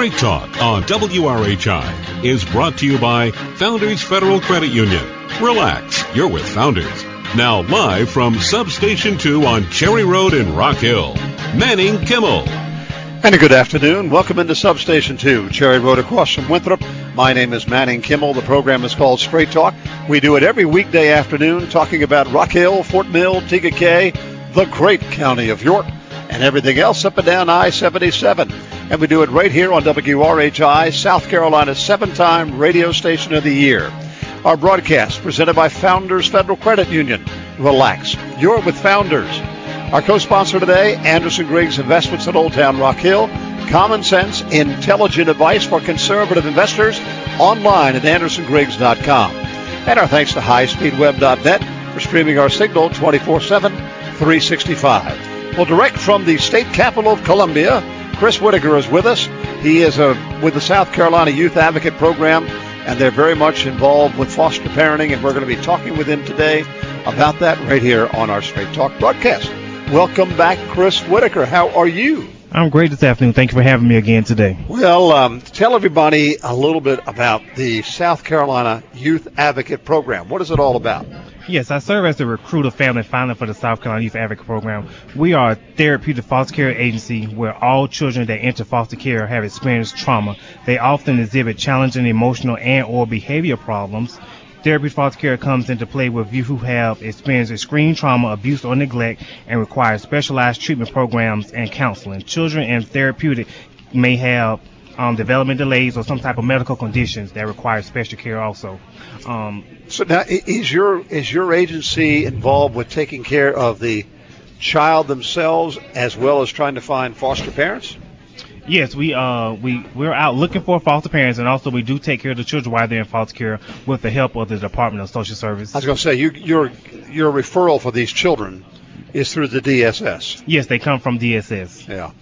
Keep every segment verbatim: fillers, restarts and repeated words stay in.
Straight Talk on W R H I is brought to you by Founders Federal Credit Union. Relax, you're with Founders. Now live from Substation two on Cherry Road in Rock Hill, Manning Kimmel. And a good afternoon. Welcome into Substation two, Cherry Road across from Winthrop. My name is Manning Kimmel. The program is called Straight Talk. We do it every weekday afternoon talking about Rock Hill, Fort Mill, T K K, the great county of York, and everything else up and down I seventy-seven. And we do it right here on W R H I, South Carolina's seven-time radio station of the year. Our broadcast presented by Founders Federal Credit Union. Relax, you're with Founders. Our co-sponsor today, Anderson Griggs Investments at Old Town Rock Hill. Common sense, intelligent advice for conservative investors. Online at anderson griggs dot com. And our thanks to high speed web dot net for streaming our signal twenty-four seven, three sixty-five. Well, direct from the state capital of Columbia, Chris Whitaker is with us. He is a, with the South Carolina Youth Advocate Program, and they're very much involved with foster parenting, and we're going to be talking with him today about that right here on our Straight Talk broadcast. Welcome back, Chris Whitaker. How are you? I'm great this afternoon. Thank you for having me again today. Well, um, tell everybody a little bit about the South Carolina Youth Advocate Program. What is it all about? Yes, I serve as the recruiter family finder for the South Carolina Youth Advocate Program. We are a therapeutic foster care agency where all children that enter foster care have experienced trauma. They often exhibit challenging emotional and or behavior problems. Therapeutic foster care comes into play with youth who have experienced extreme trauma, abuse, or neglect and require specialized treatment programs and counseling. Children in therapeutic may have um, development delays or some type of medical conditions that require special care also. Um, so now, is your is your agency involved with taking care of the child themselves as well as trying to find foster parents? Yes, we uh we we're out looking for foster parents, and also we do take care of the children while they're in foster care with the help of the Department of Social Services. I was going to say you, your your referral for these children is through the D S S. Yes, they come from D S S. Yeah.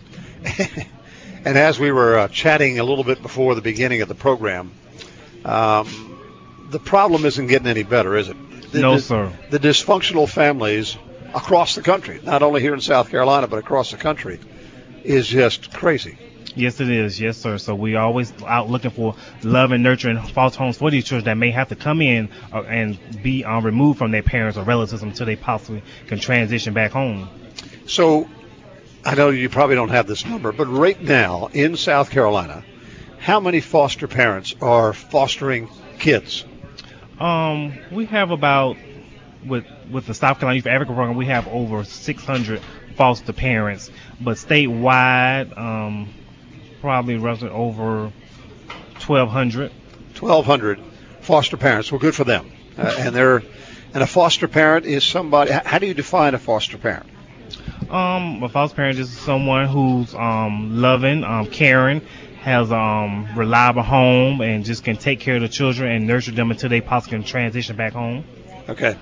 And as we were uh, chatting a little bit before the beginning of the program, um, the problem isn't getting any better, is it? The, no, the, sir. The dysfunctional families across the country, not only here in South Carolina, but across the country, is just crazy. Yes, it is. Yes, sir. So we always out looking for love and nurturing foster homes for these children that may have to come in uh, and be um, removed from their parents or relatives until they possibly can transition back home. So I know you probably don't have this number, but right now in South Carolina, how many foster parents are fostering kids? Um, we have about, with with the South Carolina Youth Advocate Program, we have over six hundred foster parents, but statewide, um, probably roughly over twelve hundred. twelve hundred foster parents. Well, good for them. Uh, and they're and a foster parent is somebody. How do you define a foster parent? Um, a foster parent is someone who's um loving, um, caring, has um reliable home, and just can take care of the children and nurture them until they possibly can transition back home. Okay.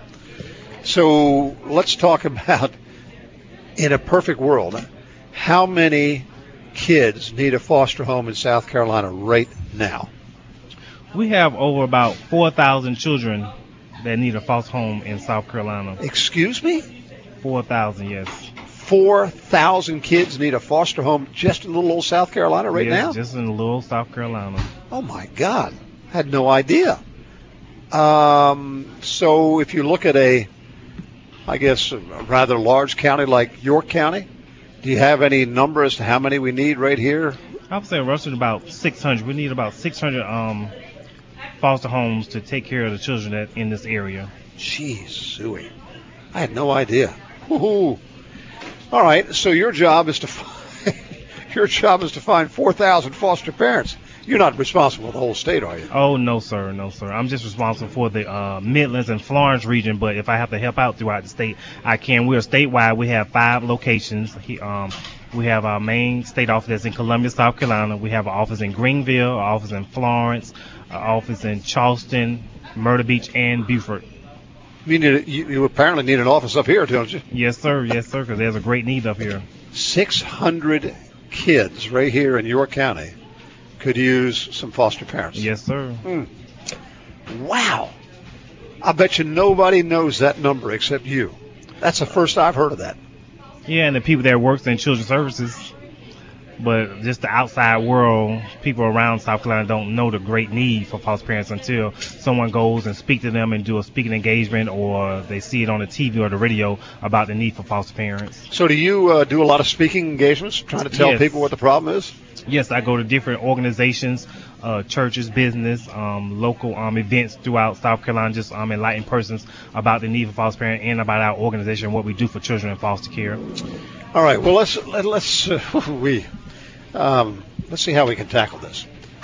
So let's talk about, in a perfect world, how many kids need a foster home in South Carolina right now? We have over about four thousand children that need a foster home in South Carolina. Excuse me? four thousand, yes. four thousand kids need a foster home just in little old South Carolina right yes, now? just in little South Carolina. Oh, my God. I had no idea. Um, so if you look at a, I guess, a rather large county like York County, do you have any number as to how many we need right here? I would say roughly about six hundred. We need about six hundred um, foster homes to take care of the children that in this area. Jeez, Suey. I had no idea. Woo-hoo. All right, so your job is to find, your job is to find four thousand foster parents. You're not responsible for the whole state, are you? Oh, no, sir. No, sir. I'm just responsible for the uh, Midlands and Florence region, but if I have to help out throughout the state, I can. We're statewide. We have five locations. He, um, we have our main state office that's in Columbia, South Carolina. We have an office in Greenville, an office in Florence, an office in Charleston, Myrtle Beach, and Beaufort. You, need a, you, you apparently need an office up here, don't you? Yes, sir. Yes, sir, because there's a great need up here. six hundred kids right here in York County could use some foster parents. Yes, sir. Hmm. Wow. I bet you nobody knows that number except you. That's the first I've heard of that. Yeah, and the people that works in children's services. but just the outside world, people around South Carolina don't know the great need for foster parents until someone goes and speak to them and do a speaking engagement, or they see it on the T V or the radio about the need for foster parents. So do you uh, do a lot of speaking engagements, trying to tell Yes. people what the problem is? Yes, I go to different organizations, uh, churches, business, um, local um, events throughout South Carolina, just um, enlighten persons about the need for foster parents and about our organization, what we do for children in foster care. All right. Well, let's let, let's uh, we um, let's see how we can tackle this.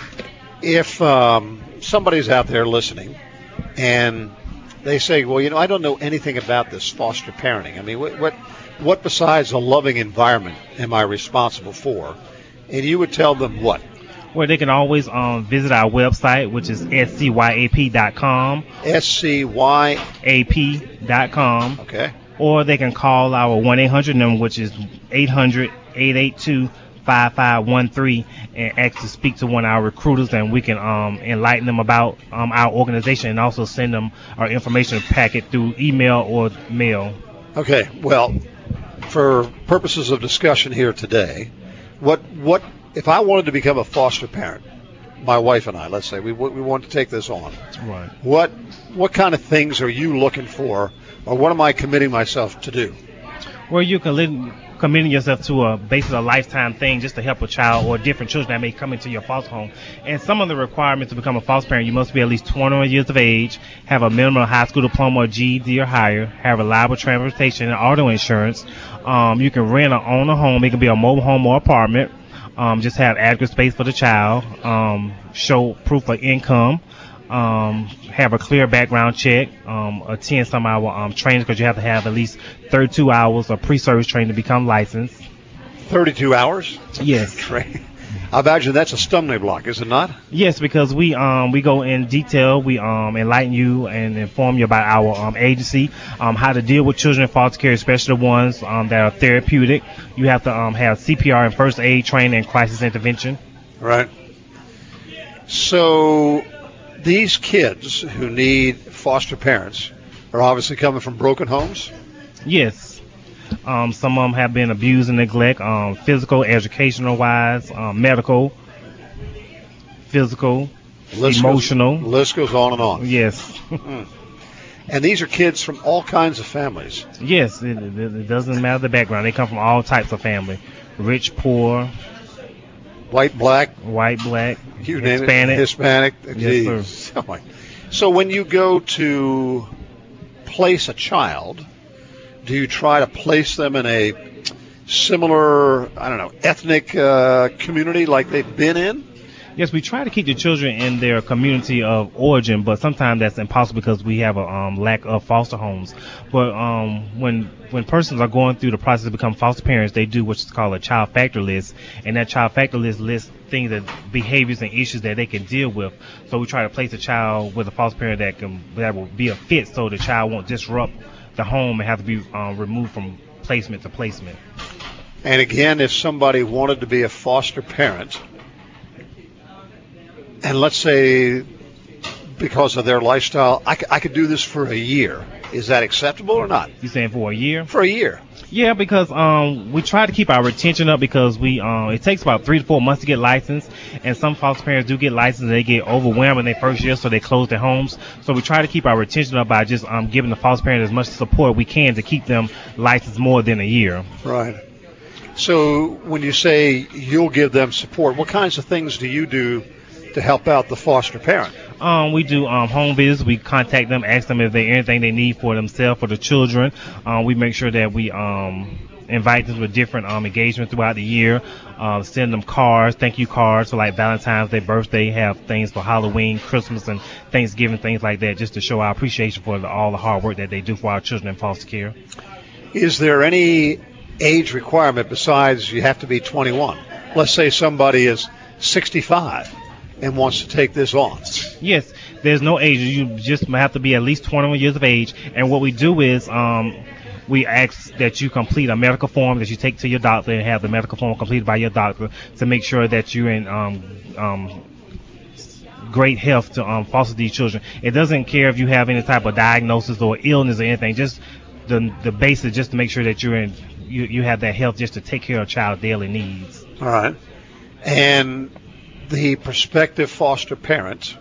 If um, somebody's out there listening and they say, "Well, you know, I don't know anything about this foster parenting. I mean, what what, what besides a loving environment am I responsible for?" And you would tell them what? Well, they can always um, visit our website, which is S C Y A P dot com. S C Y A P dot com. Okay. Or they can call our one eight hundred number, which is eight hundred, eight eight two, five five one three, and ask to speak to one of our recruiters, and we can um, enlighten them about um, our organization and also send them our information packet through email or mail. Okay. Well, for purposes of discussion here today, what what if I wanted to become a foster parent? My wife and I, let's say, we we want to take this on. Right. What what kind of things are you looking for, or what am I committing myself to do? Well, you can live, committing yourself to a basically a lifetime thing just to help a child or different children that may come into your foster home. And some of the requirements to become a foster parent, you must be at least twenty-one years of age, have a minimum high school diploma or G E D or higher, have reliable transportation and auto insurance. Um, you can rent or own a home. It can be a mobile home or apartment. Um, just have adequate space for the child. Um, show proof of income. Um, have a clear background check. Um, attend some of our um, trainings, because you have to have at least thirty-two hours of pre-service training to become licensed. thirty-two hours? Yes. Train. I imagine that's a stumbling block, is it not? Yes, because we um we go in detail. We um enlighten you and inform you about our um agency, um how to deal with children in foster care, especially the ones um that are therapeutic. You have to um have C P R and first aid training and crisis intervention. Right. So these kids who need foster parents are obviously coming from broken homes? Yes. Um, some of them have been abused and neglect, um, physical, educational wise, um, medical, physical, List emotional. Goes, list goes on and on. Yes. Mm. And these are kids from all kinds of families. Yes, it, it, it doesn't matter the background. They come from all types of family, rich, poor, white, black, white, black, you name Hispanic. It, Hispanic. Yes, sir. Oh my. So when you go to place a child, do you try to place them in a similar, I don't know, ethnic uh, community like they've been in? Yes, we try to keep the children in their community of origin, but sometimes that's impossible because we have a um, lack of foster homes. But um, when when persons are going through the process to become foster parents, they do what's called a child factor list, and that child factor list lists things that behaviors and issues that they can deal with. So we try to place a child with a foster parent that can that will be a fit, so the child won't disrupt the home and have to be um, removed from placement to placement. And again, if somebody wanted to be a foster parent, and let's say because of their lifestyle, I, c- I could do this for a year. Is that acceptable or not? You saying for a year? For a year. Yeah, because um, we try to keep our retention up, because we um, it takes about three to four months to get licensed, and some foster parents do get licensed and they get overwhelmed in their first year, so they close their homes. So we try to keep our retention up by just um, giving the foster parent as much support we can to keep them licensed more than a year. Right. So when you say you'll give them support, what kinds of things do you do to help out the foster parent? Um, we do um, home visits. We contact them, ask them if they anything they need for themselves, for the children. Um, we make sure that we um, invite them to different um, engagements throughout the year. Uh, send them cards, thank you cards for like Valentine's Day, birthday, have things for Halloween, Christmas, and Thanksgiving, things like that, just to show our appreciation for the, all the hard work that they do for our children in foster care. Is there any age requirement besides you have to be twenty-one? Let's say somebody is sixty-five and wants to take this on. Yes, there's no age. You just have to be at least twenty-one years of age. And what we do is um, we ask that you complete a medical form that you take to your doctor and have the medical form completed by your doctor to make sure that you're in um, um, great health to um, foster these children. It doesn't care if you have any type of diagnosis or illness or anything. Just the the basis, just to make sure that you're in, you, you have that health just to take care of a child's daily needs. All right. And the prospective foster parents,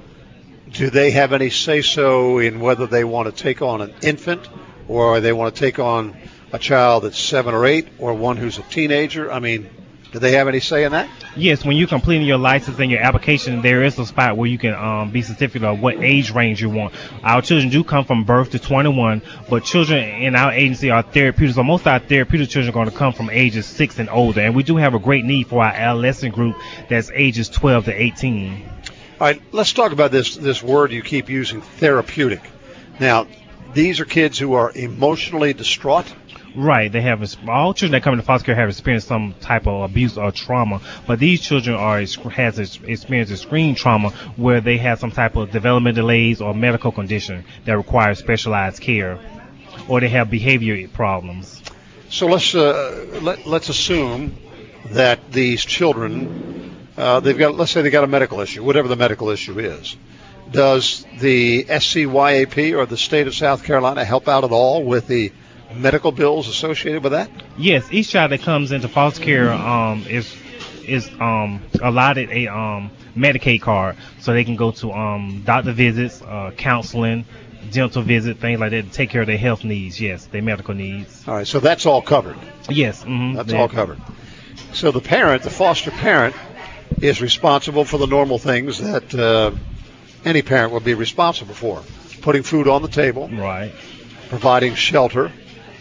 do they have any say-so in whether they want to take on an infant or they want to take on a child that's seven or eight or one who's a teenager? I mean, do they have any say in that? Yes, when you're completing your license and your application, there is a spot where you can um, be specific of what age range you want. Our children do come from birth to twenty-one, but children in our agency are therapeutic, so most of our therapeutic children are going to come from ages six and older, and we do have a great need for our adolescent group that's ages twelve to eighteen. All right, let's talk about this this word you keep using, therapeutic. Now, these are kids who are emotionally distraught. Right, they have all children that come into foster care have experienced some type of abuse or trauma, but these children are has experienced extreme trauma where they have some type of development delays or medical condition that requires specialized care, or they have behavior problems. So let's uh, let, let's assume that these children uh, they've got let's say they got a medical issue, whatever the medical issue is. Does the S C Y A P or the state of South Carolina help out at all with the medical bills associated with that? Yes, each child that comes into foster care um, is is um, allotted a um, Medicaid card, so they can go to um, doctor visits, uh, counseling, dental visit, things like that to take care of their health needs. Yes, their medical needs. All right, so that's all covered. Yes, mm-hmm, that's all covered. So the parent, the foster parent, is responsible for the normal things that uh, any parent would be responsible for: putting food on the table, right, providing shelter.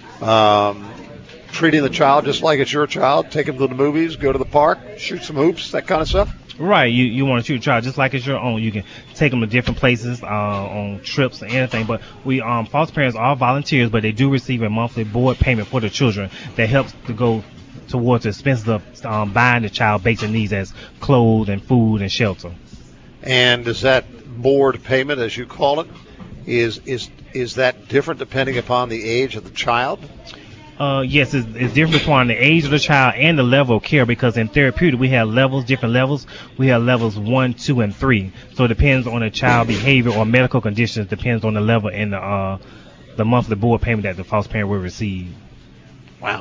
Um, treating the child just like it's your child, take them to the movies, go to the park, shoot some hoops, that kind of stuff. Right, you you want to treat your child just like it's your own. You can take them to different places, uh, on trips and anything. But we um foster parents are volunteers, but they do receive a monthly board payment for the children that helps to go towards the expenses of um, buying the child basic needs as clothes and food and shelter. And is that board payment, as you call it, is is is that different depending upon the age of the child? Uh, yes, it's, it's different between the age of the child and the level of care, because in therapeutic we have levels, different levels. We have levels one, two, and three. So it depends on the child behavior or medical conditions, depends on the level and the uh, the monthly board payment that the foster parent will receive. Wow.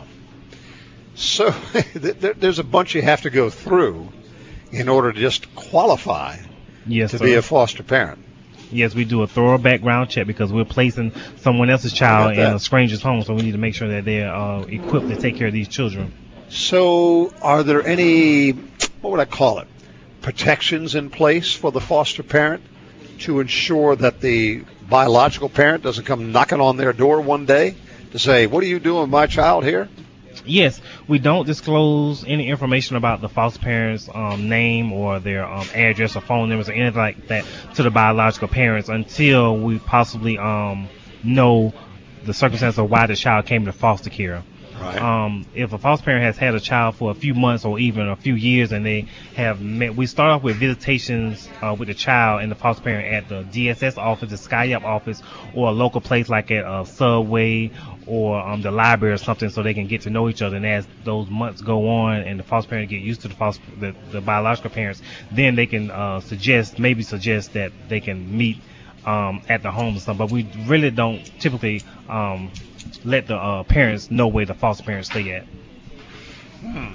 So there's a bunch you have to go through in order to just qualify yes, to sir. be a foster parent. Yes, we do a thorough background check because we're placing someone else's child in a stranger's home, so we need to make sure that they're uh, equipped to take care of these children. So are there any, what would I call it, protections in place for the foster parent to ensure that the biological parent doesn't come knocking on their door one day to say, what are you doing with my child here? Yes, we don't disclose any information about the foster parent's um, name or their um, address or phone numbers or anything like that to the biological parents until we possibly um, know the circumstance of why the child came to foster care. Right. Um, if a foster parent has had a child for a few months or even a few years and they have met, we start off with visitations uh, with the child and the foster parent at the D S S office, the SCIAP office, or a local place like at a Subway or um, the library or something, so they can get to know each other. And as those months go on and the foster parent get used to the foster, the, the biological parents, then they can uh, suggest, maybe suggest that they can meet um, at the home or something. But we really don't typically um, let the uh, parents know where the foster parents stay at. Hmm.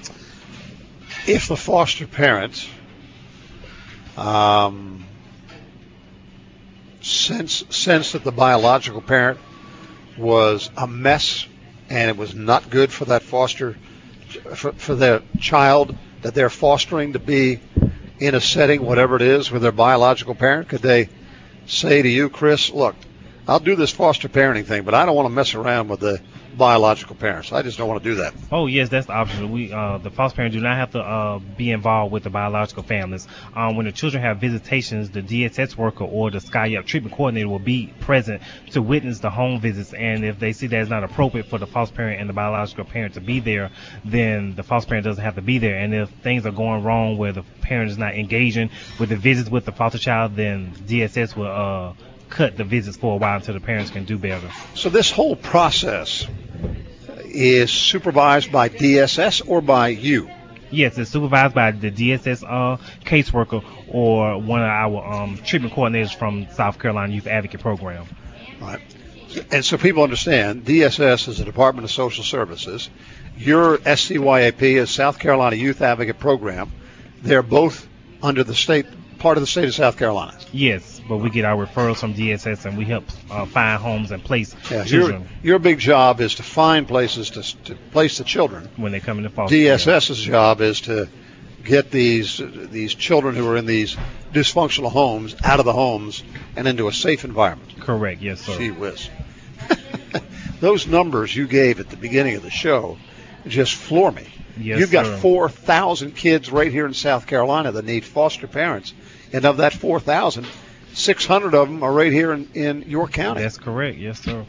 If the foster parent um, sense sense that the biological parent was a mess and it was not good for that foster for, for their child that they're fostering to be in a setting, whatever it is, with their biological parent, could they say to you, Chris, look, I'll do this foster parenting thing, but I don't want to mess around with the biological parents. I just don't want to do that. Oh, yes, that's the option. We, uh, the foster parents do not have to uh, be involved with the biological families. Um, when the children have visitations, the D S S worker or the SCIAP treatment coordinator will be present to witness the home visits. And if they see that it's not appropriate for the foster parent and the biological parent to be there, then the foster parent doesn't have to be there. And if things are going wrong where the parent is not engaging with the visits with the foster child, then D S S will uh, cut the visits for a while until the parents can do better. So this whole process is supervised by D S S or by you? Yes, it's supervised by the D S S uh, caseworker or one of our um, treatment coordinators from South Carolina Youth Advocate Program. Right. And so people understand, D S S is the Department of Social Services. Your S C Y A P is South Carolina Youth Advocate Program. They're both under the state, part of the state of South Carolina. Yes, but we get our referrals from D S S, and we help uh, find homes and place yeah, children. Your, your big job is to find places to, to place the children. When they come into foster D S S's care. job is to get these these children who are in these dysfunctional homes out of the homes and into a safe environment. Correct, yes, sir. Gee whiz. Those numbers you gave at the beginning of the show just floor me. Yes, You've got sir. four thousand kids right here in South Carolina that need foster parents. And of that four thousand, six hundred of them are right here in, in your county. That's correct, yes, sir.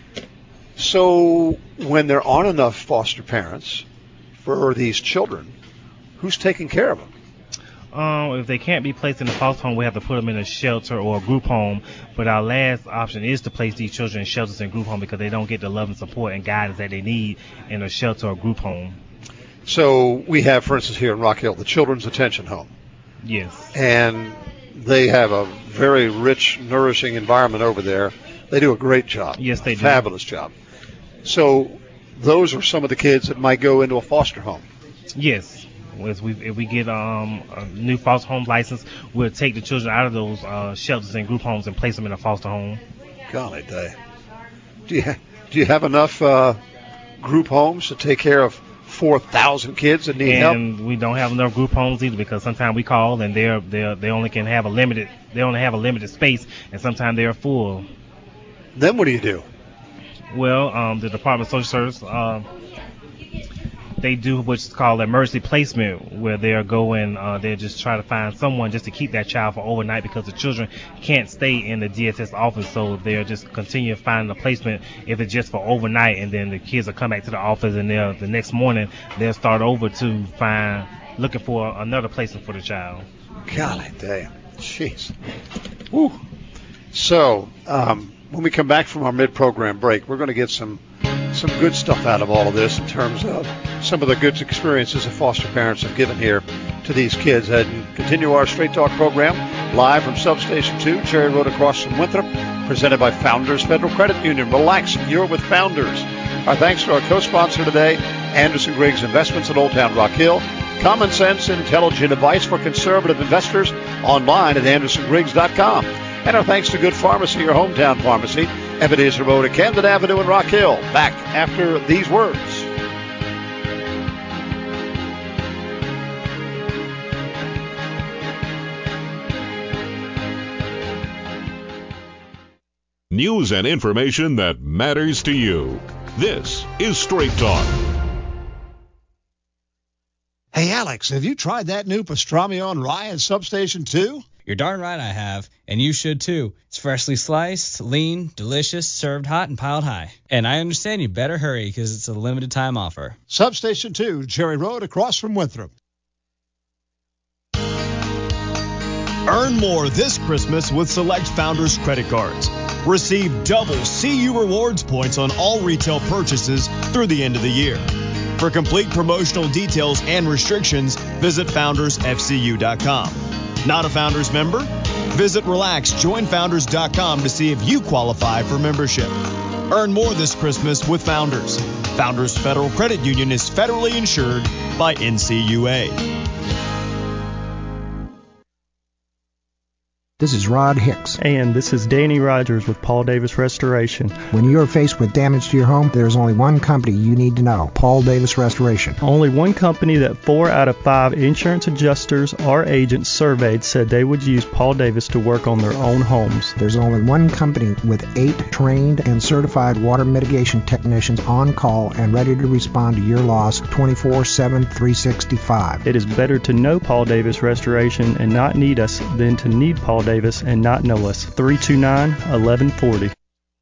So when there aren't enough foster parents for these children, who's taking care of them? Um, if they can't be placed in a foster home, we have to put them in a shelter or a group home. But our last option is to place these children in shelters and group home because they don't get the love and support and guidance that they need in a shelter or group home. So we have, for instance, here in Rock Hill, the Children's Attention Home. Yes. And they have a very rich, nourishing environment over there. They do a great job. Yes, they do. Fabulous job. So those are some of the kids that might go into a foster home. Yes. As we, if we get um, a new foster home license, we'll take the children out of those uh, shelters and group homes and place them in a foster home. Golly day. Do you, do you have enough uh, group homes to take care of four thousand kids that need and help? And we don't have enough group homes either because sometimes we call and they're, they're, they only can have a limited, they only have a limited space, and sometimes they're full. Then what do you do? Well, um, the Department of Social Service, uh, they do what's called emergency placement, where they'll go and uh, they'll just try to find someone just to keep that child for overnight because the children can't stay in the D S S office, so they'll just continue finding a placement if it's just for overnight, and then the kids will come back to the office and they'll the next morning they'll start over to find looking for another placement for the child. Golly damn. Jeez. Woo. So, um, when we come back from our mid-program break, we're going to get some some good stuff out of all of this in terms of some of the good experiences that foster parents have given here to these kids. And continue our Straight Talk program live from Substation two, Cherry Road across from Winthrop, presented by Founders Federal Credit Union. Relax, you're with Founders. Our thanks to our co-sponsor today, Anderson Griggs Investments in Old Town Rock Hill. Common sense, intelligent advice for conservative investors online at anderson griggs dot com. And our thanks to Good Pharmacy, your hometown pharmacy, Ebenezer Road at Camden Avenue in Rock Hill. Back after these words. News and information that matters to you. This is Straight Talk. Hey, Alex, have you tried that new pastrami on rye at Substation two? You're darn right I have, and you should too. It's freshly sliced, lean, delicious, served hot, and piled high. And I understand you better hurry because it's a limited time offer. Substation two, Cherry Road across from Winthrop. Earn more this Christmas with select Founders credit cards. Receive double C U Rewards points on all retail purchases through the end of the year. For complete promotional details and restrictions, visit founders f c u dot com. Not a Founders member? Visit relax join founders dot com to see if you qualify for membership. Earn more this Christmas with Founders. Founders Federal Credit Union is federally insured by N C U A. This is Rod Hicks. And this is Danny Rogers with Paul Davis Restoration. When you are faced with damage to your home, there's only one company you need to know, Paul Davis Restoration. Only one company that four out of five insurance adjusters or agents surveyed said they would use Paul Davis to work on their own homes. There's only one company with eight trained and certified water mitigation technicians on call and ready to respond to your loss twenty-four seven, three sixty-five. It is better to know Paul Davis Restoration and not need us than to need Paul Davis and not know us. three two nine, one one four zero.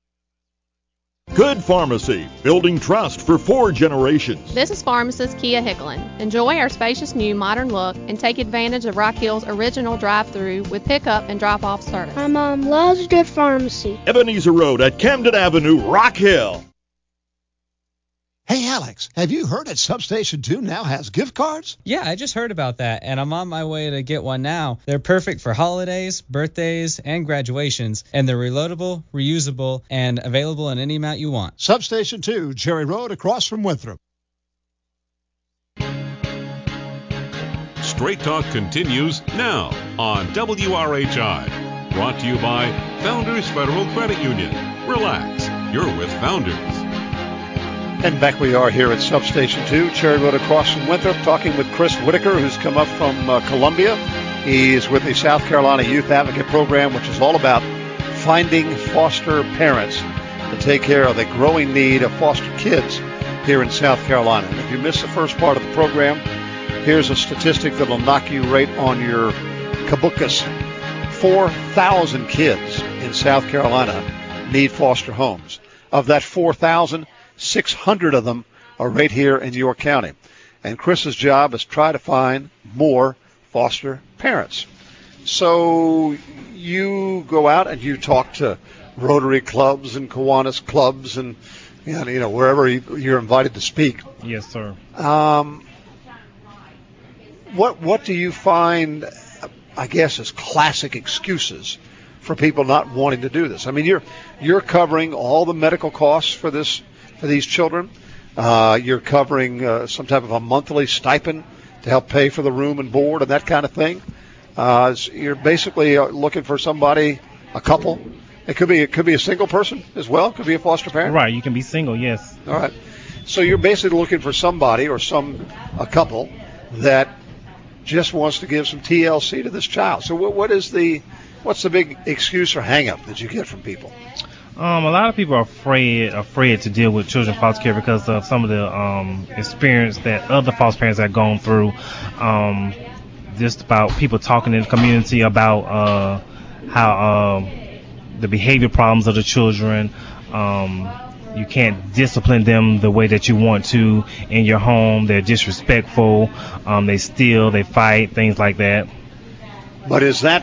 Good Pharmacy, building trust for four generations. This is pharmacist Kia Hicklin. Enjoy our spacious new modern look and take advantage of Rock Hill's original drive-through with pickup and drop-off service. My mom loves Good Pharmacy. Ebenezer Road at Camden Avenue, Rock Hill. Hey, Alex, have you heard that Substation two now has gift cards? Yeah, I just heard about that, and I'm on my way to get one now. They're perfect for holidays, birthdays, and graduations, and they're reloadable, reusable, and available in any amount you want. Substation two, Cherry Road across from Winthrop. Straight Talk continues now on W R H I. Brought to you by Founders Federal Credit Union. Relax, you're with Founders. And back we are here at Substation two, Cherry Road across from Winthrop, talking with Chris Whitaker, who's come up from uh, Columbia. He's with the South Carolina Youth Advocate Program, which is all about finding foster parents to take care of the growing need of foster kids here in South Carolina. And if you missed the first part of the program, here's a statistic that'll knock you right on your kabukas. four thousand kids in South Carolina need foster homes. Of that four thousand, six hundred of them are right here in York County. And Chris's job is try to find more foster parents. So you go out and you talk to Rotary clubs and Kiwanis clubs and, you know, wherever you're invited to speak. Yes, sir. Um, what what do you find, I guess, as classic excuses for people not wanting to do this? I mean, you're you're covering all the medical costs for this for these children. Uh, you're covering uh, some type of a monthly stipend to help pay for the room and board and that kind of thing. Uh, you're basically looking for somebody, a couple. It could be it could be a single person as well. It could be a foster parent. Right. You can be single. Yes. All right. So you're basically looking for somebody or some a couple that just wants to give some T L C to this child. So what what is the what's the big excuse or hang up that you get from people? Um, a lot of people are afraid afraid to deal with children in foster care because of some of the um, experience that other foster parents have gone through. Um, just about people talking in the community about uh, how uh, the behavior problems of the children. Um, you can't discipline them the way that you want to in your home. They're disrespectful. Um, they steal. They fight. Things like that. But is that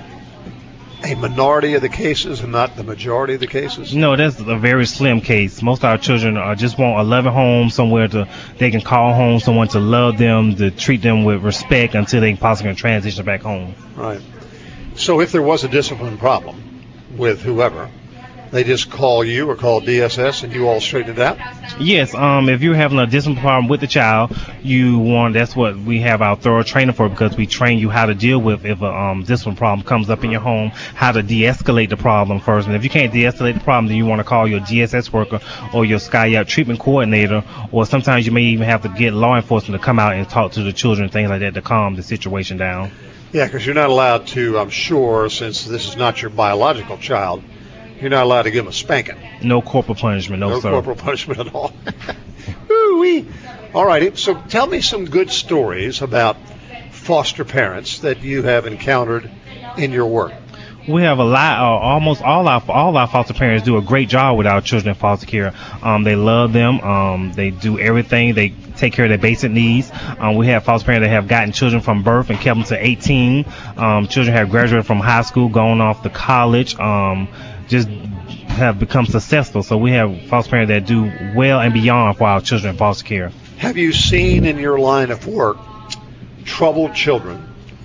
a minority of the cases and not the majority of the cases? No, that's a very slim case. Most of our children are just want a loving home, somewhere to they can call home, someone to love them, to treat them with respect until they can possibly transition back home. Right. So if there was a discipline problem with whoever, they just call you or call D S S and you all straighten it out? Yes. Um, if you're having a discipline problem with the child, you want that's what we have our thorough training for, because we train you how to deal with if a um, discipline problem comes up in your home, how to de-escalate the problem first. And if you can't de-escalate the problem, then you want to call your G S S worker or your SCIAP treatment coordinator, or sometimes you may even have to get law enforcement to come out and talk to the children, things like that, to calm the situation down. Yeah, because you're not allowed to, I'm sure, since this is not your biological child, you're not allowed to give them a spanking. No corporal punishment, no, no sir. No corporal punishment at all. Ooh-wee. All righty. So tell me some good stories about foster parents that you have encountered in your work. We have a lot, uh, almost all our all our foster parents do a great job with our children in foster care. Um, they love them. Um, they do everything. They take care of their basic needs. Um, we have foster parents that have gotten children from birth and kept them to eighteen. Um, children have graduated from high school, gone off to college. Um, just have become successful. So we have foster parents that do well and beyond for our children in foster care. Have you seen in your line of work troubled children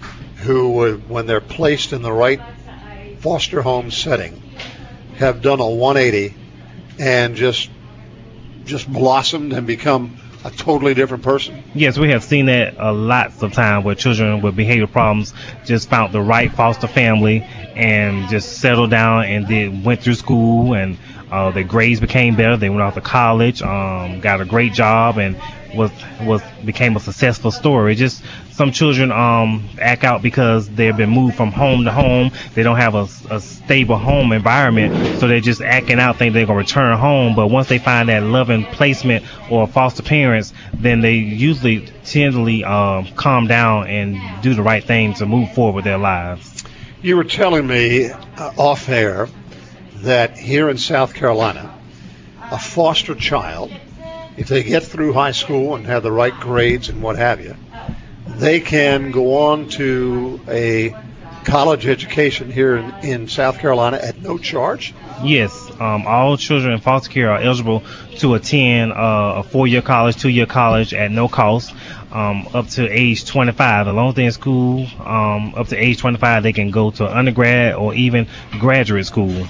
who, when they're placed in the right foster home setting, have done a one eighty and just just blossomed and become a totally different person? Yes, we have seen that a lots of time where children with behavior problems just found the right foster family and just settled down and did went through school, and uh, their grades became better. They went off to college, um, got a great job, and was was became a successful story. Just some children um act out because they've been moved from home to home. They don't have a, a stable home environment, so they're just acting out, think they're gonna return home. But once they find that loving placement or foster parents, then they usually tendally um, calm down and do the right thing to move forward with their lives. You were telling me uh, off air that here in South Carolina, a foster child, if they get through high school and have the right grades and what have you, they can go on to a college education here in, in South Carolina at no charge? Yes, um, all children in foster care are eligible to attend uh, a four-year college, two-year college at no cost, um, up to age twenty-five. As long as they're in school, um, up to age twenty-five, they can go to undergrad or even graduate school.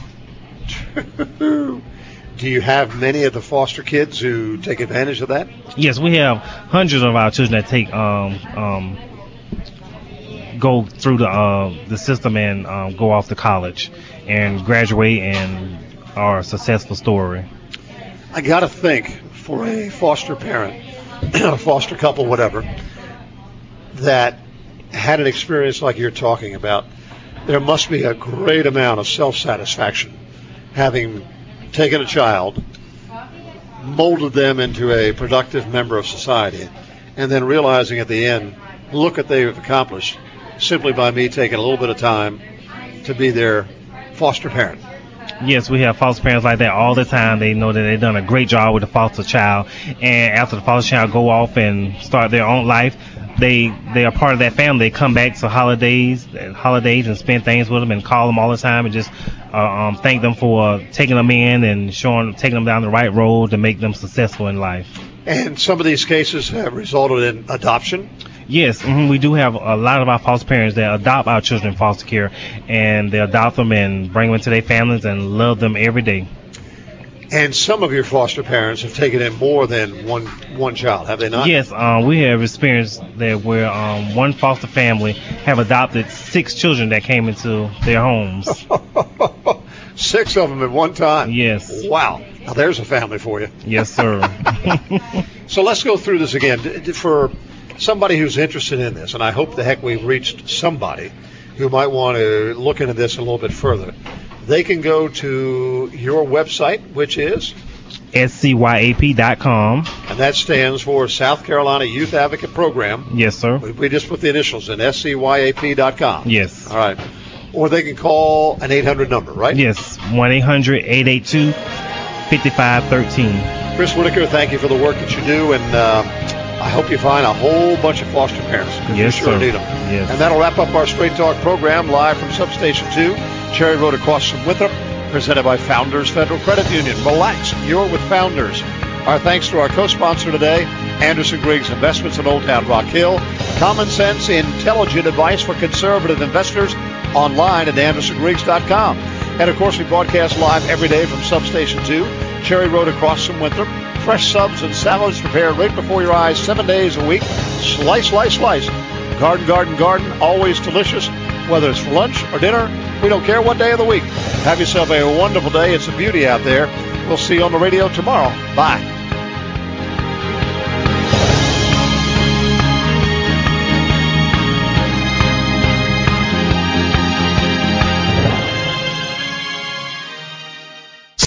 Do you have many of the foster kids who take advantage of that? Yes, we have hundreds of our children that take um, um, go through the uh, the system and um, go off to college and graduate and are a successful story. I got to think for a foster parent, a foster couple, whatever, that had an experience like you're talking about, there must be a great amount of self-satisfaction having taken a child, molded them into a productive member of society, and then realizing at the end, look what they've accomplished simply by me taking a little bit of time to be their foster parent. Yes, we have foster parents like that all the time. They know that they've done a great job with the foster child, and after the foster child go off and start their own life, they they are part of that family. They come back to holidays, holidays, and spend things with them, and call them all the time, and just uh, um, thank them for uh, taking them in and showing, taking them down the right road to make them successful in life. And some of these cases have resulted in adoption. Yes, mm-hmm, we do have a lot of our foster parents that adopt our children in foster care, and they adopt them and bring them into their families and love them every day. And some of your foster parents have taken in more than one one child, have they not? Yes, um, we have experienced that where um, one foster family have adopted six children that came into their homes. Six of them at one time? Yes. Wow. Now there's a family for you. Yes, sir. So let's go through this again. For somebody who's interested in this, and I hope the heck we've reached somebody who might want to look into this a little bit further, they can go to your website, which is S C Y A P dot com. And that stands for South Carolina Youth Advocate Program. Yes, sir. We, we just put the initials in, S C Y A P dot com. Yes. All right. Or they can call an eight hundred number, right? Yes, one eight hundred eight eight two five five one three. Chris Whitaker, thank you for the work that you do, and uh, I hope you find a whole bunch of foster parents, because yes, you sure sir. need them. Yes. And that'll wrap up our Straight Talk program live from Substation two, Cherry Road across from Winthrop, presented by Founders Federal Credit Union. Relax, you're with Founders. Our thanks to our co-sponsor today, Anderson Griggs Investments in Old Town Rock Hill. Common sense, intelligent advice for conservative investors online at anderson griggs dot com. And, of course, we broadcast live every day from Substation two, Cherry Road across from Winthrop. Fresh subs and salads prepared right before your eyes seven days a week. Slice, slice, slice. Garden, garden, garden, always delicious. Whether it's for lunch or dinner, we don't care what day of the week. Have yourself a wonderful day. It's a beauty out there. We'll see you on the radio tomorrow. Bye.